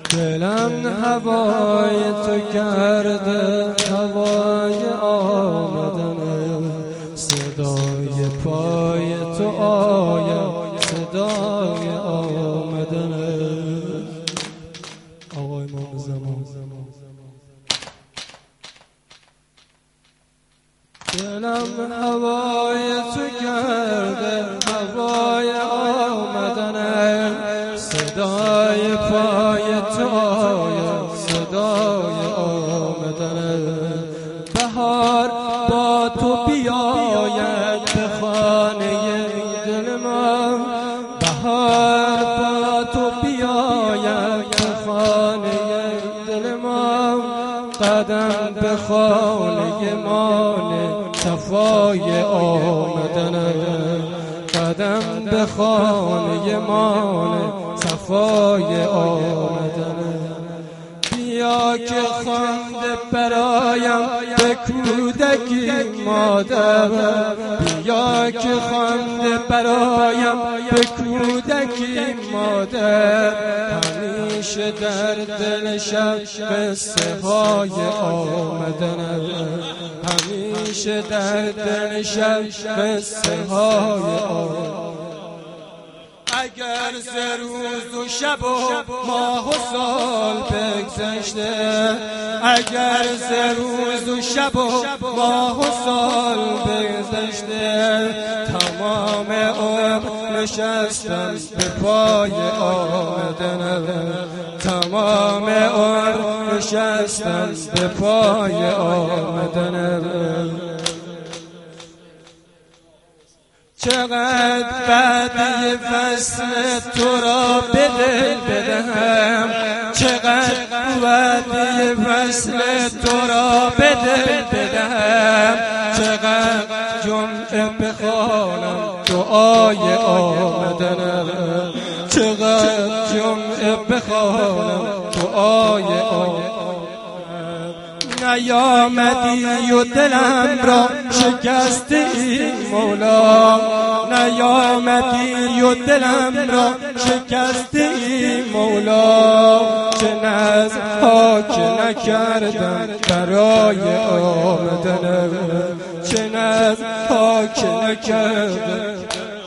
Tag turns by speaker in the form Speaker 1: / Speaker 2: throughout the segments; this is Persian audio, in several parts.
Speaker 1: دلم هوای تو کرده، هوای آمدنه، صدای پای تو آید، صدای آمدنه. آقای امام زمان. دلم هوای تو کرده، هوای آمدنه، صدای پای تو آید، صدای آمدنه. بهار با تو بیاید به خانه دل ما، بهار با تو بیاید به خانه دل ما. قدم به خانه مانه صفای آمدنه، قدم به خانه مانه صفای آمدنه. بیا که خوانده برایم به کودکی مادر، بیا که خوانده برایم به کودکی مادر. همیشه در دل شب قصه های آمدنه، همیشه در دل شب قصه های آمدنه. اگر ز روز و شب و ماه و سال بگذشته، اگر ز روز و شب و ماه و سال بگذشته، تمام عمر نشستم به پای آمدنه، تمام عمر نشستم به پای آمدنه. چقدر بعدی فصل تو را به دل بدهم، چقدر بعدی فصل تو را به دل بدهم. چقدر جمعه بخوانم دعای آمدنه، چقدر جمعه بخوانم دعای آمدنه. نیامدی و دلم را شکستی مولا، نیامدی و دلم را شکستی مولا. چه نذرها که نکردم برای آمدنه، چه نذرها که نکردم.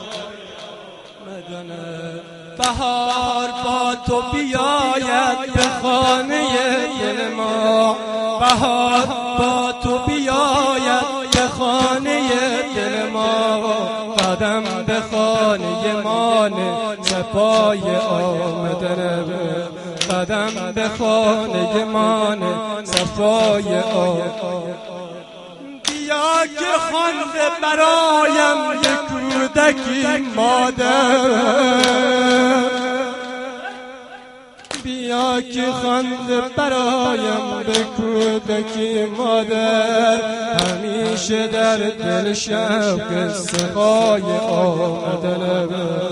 Speaker 1: بهار با تو بیاید به خانه دل ما، بهار با تو بیاید به خانه دل ما. قدم به خانه مانه صفای آمدنه، قدم به خانه مانه صفای آمدنه. بیا که خوانده برایم یک کودکی مادر، بیا که خوانده برایم به کودکی مادر. همیشه در دل شب قصه‌های آمدنه،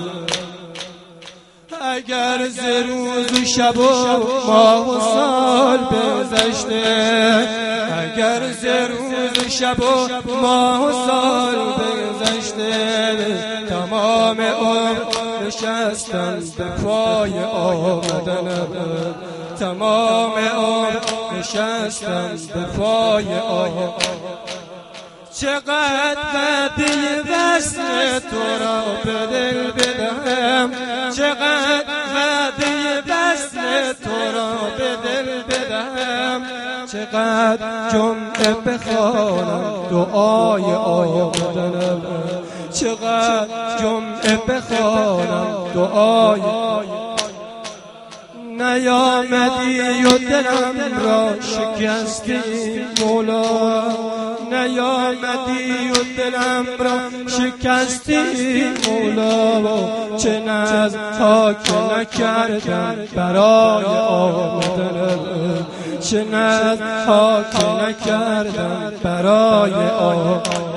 Speaker 1: اگر ز روز و شب و ماه و سال بگذشته، اگر ز روز و شب و ماه و سال بگذشته، تمام عمر نشستم به پای آمدنه، تمام عمر نشستم به پای آمدنه. چقدر وعده وصل تو را به دل بدهم، چقدر وعده وصل تو را به دل بدهم. چقدر جمعه بخوانم دعای آمدنه، چقدر جمعه بخوانم دعای آمدنه. نیامدی و دلم را شکستی مولا، نیامدی و دلم را شکستی مولا. چه نذرها که نکردم برای آمدنه، چه نذرها که نکردم برای آمدنه.